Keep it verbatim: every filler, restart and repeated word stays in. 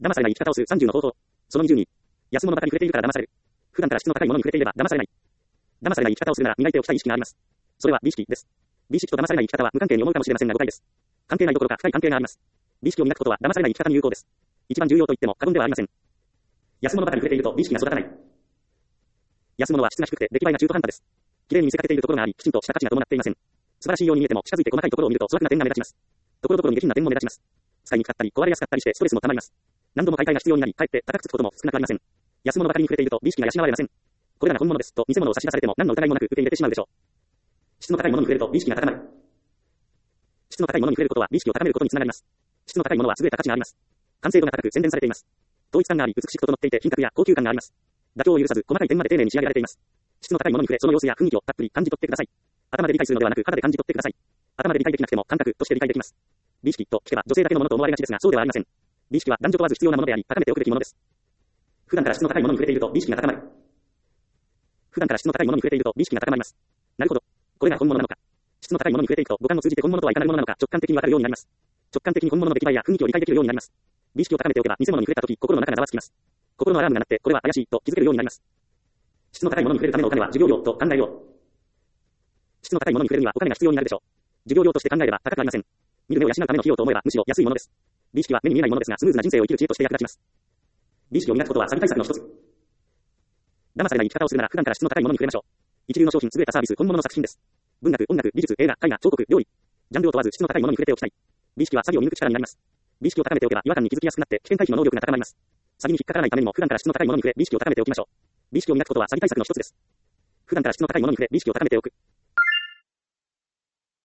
騙されない生き方をするさんじゅうの方法。そのにじゅうに。安物ばかり触れているから騙される。普段から質の高いものに触れていれば騙されない。騙されない生き方をするなら磨いておきたい意識があります。それは美意識です。美意識と騙されない生き方は無関係に思うかもしれませんが誤解です。関係ないどころか深い関係があります。美意識を磨くことは騙されない生き方に有効です。一番重要と言っても過言ではありません。安物ばかり触れていると美意識が育たない。安物は質が低くて出来栄えが中途半端です。綺麗に見せかけているところがあり、きちんとした価値が伴っていません。素晴らしいように見えても近づいて細かいところを見ると粗悪な点が目立ちます。ところどころに下品な点も目立ちます。使いにくかったり壊れやすかったりしてストレスもたまります。何度も買い替えが必要になり、かえって高くつくことも少なくありません。安物ばかりに触れていると美意識が養われません。これらが本物ですと偽物を差し出されても何の疑いもなく受け入れてしまうでしょう。質の高いものに触れると美意識が高まる。質の高いものに触れることは美意識を高めることにつながります。質の高いものは優れた価値があります。完成度が高く宣伝されています。統一感があり美しく整っていて品格や高級感があります。妥協を許さず細かい点まで丁寧に仕上げられています。質の高いものに触れその様子や雰囲気をたっぷり感じ取ってください。頭で理解するのではなく肌で感じ取ってください。頭で理解できなくても感覚として理解できます。美意識と聞けば女性だけのものと思われがちですがそうではありません。美意識は男女問わず必要なものであり高めておくべきものです。普段から質の高いものに触れていると美意識が高まる。普段から質の高いものに触れていると美意識が高まります。なるほど。これが本物なのか。質の高いものに触れていくと五感を通じて本物とはいかなるものなのか直感的にわかるようになります。直感的に本物の出来栄えや雰囲気を理解できるようになります。美意識を高めておけば偽物に触れたとき心の中がざわつきます。心のアラームが鳴ってこれは怪しいと気づけるようになります。質の高いものに触れるためのお金は授業料と考えよう。質の高いものに触れるにはお金が必要になるでしょう。授業料として考えれば高くありません。見る目を養うための費用と思えばむしろ安いものです。美意識は目に見えないものですがスムーズな人生を生きる知恵として役立ちます。美意識を磨くことは詐欺対策の一つ。騙されない生き方をするなら普段から質の高いものに触れましょう。一流の商品、優れたサービス、本物の作品です。文学、音楽、美術、映画、絵画、彫刻、料理。ジャンルを問わず質の高いものに触れておきたい。美意識は詐欺を見抜く力になります。美意識を高めておけば違和感に気づきやすくなって危険回避の能力が高まります。詐欺に引っかからないためにも普段から質の高いものに触れ美意識を高めておきましょう。美意識を磨くことは詐欺対策の一つです。普段から質の高いものに触れ美意識を高めておく。